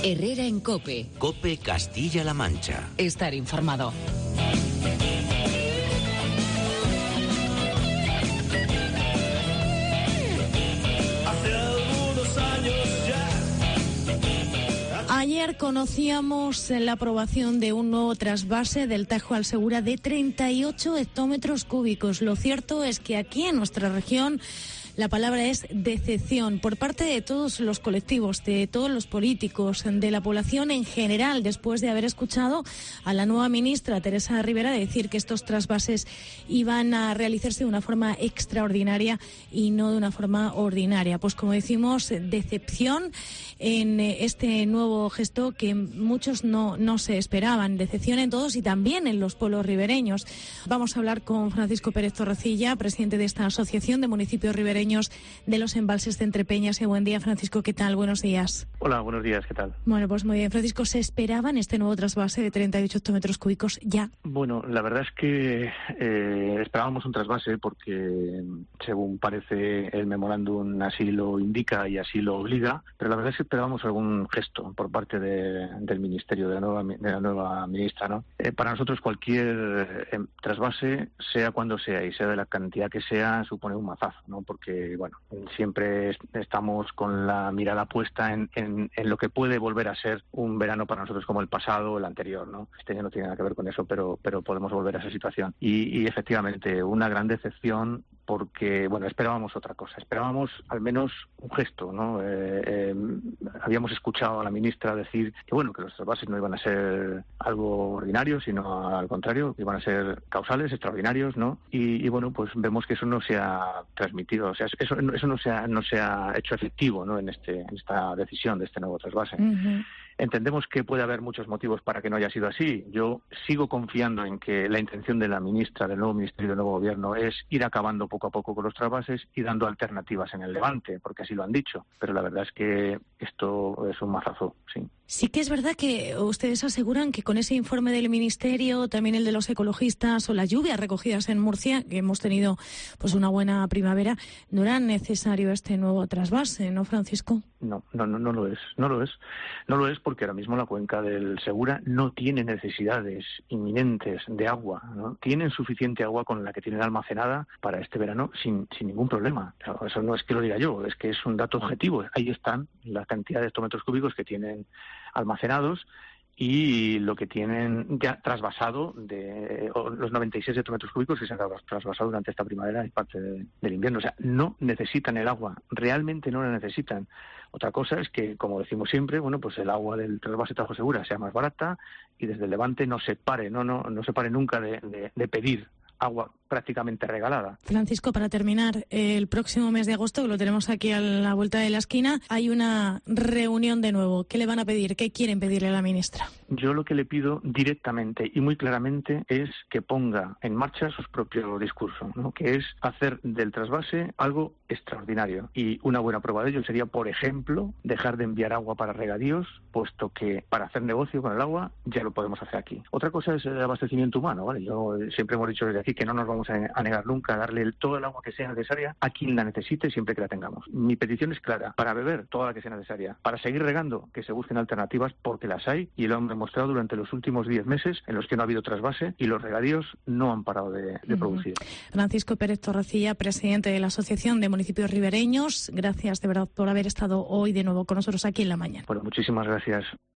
Herrera en COPE. COPE Castilla-La Mancha. Estar informado. Ayer conocíamos la aprobación de un nuevo trasvase del Tajo al Segura de 38 hectómetros cúbicos. Lo cierto es que aquí en nuestra región la palabra es decepción por parte de todos los colectivos, de todos los políticos, de la población en general, después de haber escuchado a la nueva ministra, Teresa Ribera, decir que estos trasvases iban a realizarse de una forma extraordinaria y no de una forma ordinaria. Pues como decimos, decepción en este nuevo gesto que muchos no se esperaban. Decepción en todos y también en los pueblos ribereños. Vamos a hablar con Francisco Pérez Torrecilla, presidente de esta Asociación de Municipios Ribereños de los Embalses de Entrepeñas. Buen día, Francisco, ¿qué tal? Buenos días. Hola, buenos días, ¿qué tal? Bueno, pues muy bien. Francisco, ¿se esperaba en este nuevo trasvase de 38 hectómetros cúbicos ya? Bueno, la verdad es que esperábamos un trasvase porque, según parece el memorándum, así lo indica y así lo obliga, pero la verdad es que esperábamos algún gesto por parte del Ministerio, de la nueva ministra, ¿no? Para nosotros cualquier trasvase, sea cuando sea y sea de la cantidad que sea, supone un mazazo, ¿no? Porque bueno, siempre estamos con la mirada puesta en lo que puede volver a ser un verano para nosotros como el pasado o el anterior, ¿no? Este año no tiene nada que ver con eso, pero podemos volver a esa situación. Y efectivamente, una gran decepción porque, bueno, esperábamos otra cosa, esperábamos al menos un gesto, ¿no? Habíamos escuchado a la ministra decir que, bueno, que los trasvases no iban a ser algo ordinario, sino al contrario, que iban a ser causales, extraordinarios, ¿no? Y bueno, pues vemos que eso no se ha transmitido, o sea, eso no se ha hecho efectivo, ¿no? En esta decisión de este nuevo trasvase. Uh-huh. Entendemos que puede haber muchos motivos para que no haya sido así. Yo sigo confiando en que la intención de la ministra, del nuevo ministerio, del nuevo gobierno, es ir acabando poco a poco con los trasvases y dando alternativas en el Levante, porque así lo han dicho. Pero la verdad es que esto es un mazazo, sí. Sí que es verdad que ustedes aseguran que con ese informe del Ministerio, también el de los ecologistas o las lluvias recogidas en Murcia, que hemos tenido pues una buena primavera, no era necesario este nuevo trasvase, ¿no, Francisco? No lo es. No lo es porque ahora mismo la cuenca del Segura no tiene necesidades inminentes de agua, ¿no? Tienen suficiente agua con la que tienen almacenada para este verano sin ningún problema. Eso no es que lo diga yo, es que es un dato objetivo. Ahí están la cantidad de hectómetros cúbicos que tienen almacenados y lo que tienen ya trasvasado de los 96 hectómetros cúbicos que se han trasvasado durante esta primavera y parte del invierno. O sea, no necesitan el agua, realmente no la necesitan. Otra cosa es que, como decimos siempre, bueno, pues el agua del trasvase Tajo Segura sea más barata y desde el Levante no se pare nunca de pedir agua prácticamente regalada. Francisco, para terminar, el próximo mes de agosto, que lo tenemos aquí a la vuelta de la esquina, hay una reunión de nuevo. ¿Qué le van a pedir? ¿Qué quieren pedirle a la ministra? Yo lo que le pido directamente y muy claramente es que ponga en marcha su propio discurso, ¿no? Que es hacer del trasvase algo extraordinario. Y una buena prueba de ello sería, por ejemplo, dejar de enviar agua para regadíos, puesto que para hacer negocio con el agua ya lo podemos hacer aquí. Otra cosa es el abastecimiento humano, ¿vale? Yo siempre hemos dicho desde aquí que no nos vamos a negar nunca a darle todo el agua que sea necesaria a quien la necesite siempre que la tengamos. Mi petición es clara, para beber toda la que sea necesaria, para seguir regando que se busquen alternativas porque las hay y lo han demostrado durante los últimos 10 meses en los que no ha habido trasvase y los regadíos no han parado de producir. Francisco Pérez Torrecilla, presidente de la Asociación de Municipios Ribereños, gracias de verdad por haber estado hoy de nuevo con nosotros aquí en La Mañana. Bueno, muchísimas gracias.